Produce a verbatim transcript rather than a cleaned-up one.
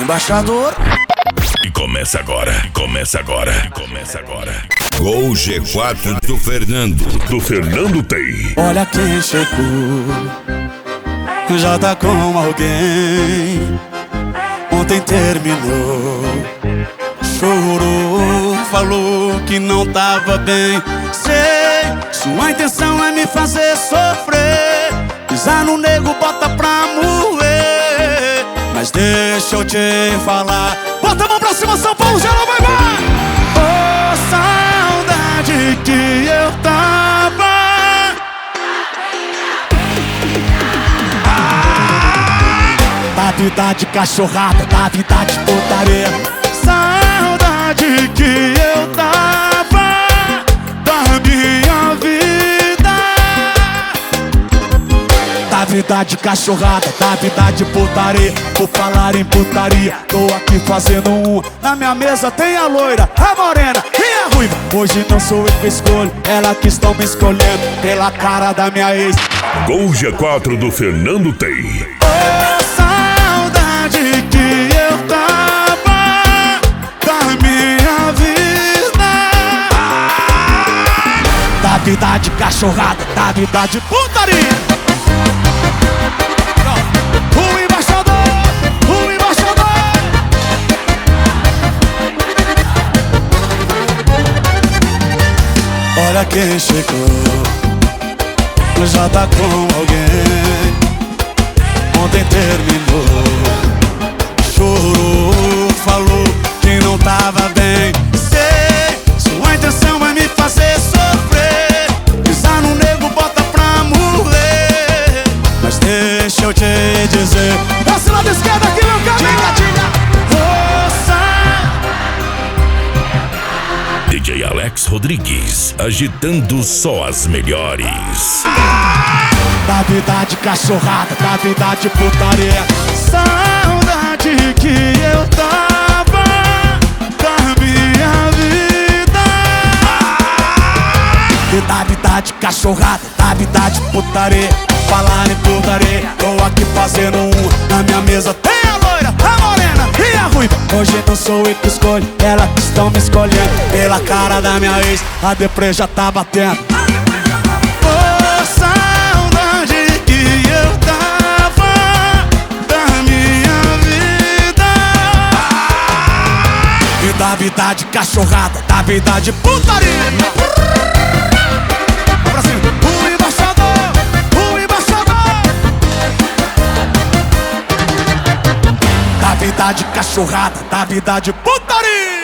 embaixador. E começa agora, e começa agora, e começa agora. Gol G quatro do Fernando. Do Fernando tem. Olha quem chegou, já tá com alguém. Ontem terminou, chorou, falou que não tava bem. Sei, sua intenção é me fazer sofrer, pisar no nego, bota pra moer. Mas deixa eu te falar, bota a mão pra cima, São Paulo, geral vai vai. Oh, saudade que eu tava. Ah, da vida de cachorrada, da vida de putaria. Saudade que eu tava da minha vida. Da vida de cachorrada, da vida de putaria. Por falar em putaria, tô aqui fazendo um. Na minha mesa tem a loira, a morena e a ruiva. Hoje não sou eu que escolho, ela que estão me escolhendo pela cara da minha ex. Gol G quatro do Fernando tem. Oh, saudade que eu tava da minha vida. Da vida de cachorrada, da vida de putaria. O embaixador, o embaixador. Olha quem chegou, já tá com alguém. Ontem terminou, chorou, falou que não tava bem. Sei, sua intenção é me fazer sofrer, pisar no nego, bota pra morrer. Mas deixa eu te dizer, esse lado esquerdo aqui, meu caminho. Diga, diga. D J Alex Rodrigues, agitando só as melhores. Da vida de cachorrada, da vida de putaria. Saudade que eu tava da minha vida. E da vida de cachorrada, da vida de putaria. Falar em putaria, tô aqui fazendo um. Na minha mesa tem a loira, a morena e a ruiva. Hoje não sou eu que escolho, ela que estão me escolhendo pela cara da minha ex. A deprê já tá batendo. Oh, saudade que eu tava da minha vida. E da vida de cachorrada, da vida de putaria. Pra cima, o embaixador, o embaixador. Da vida de cachorrada, da vida de putaria.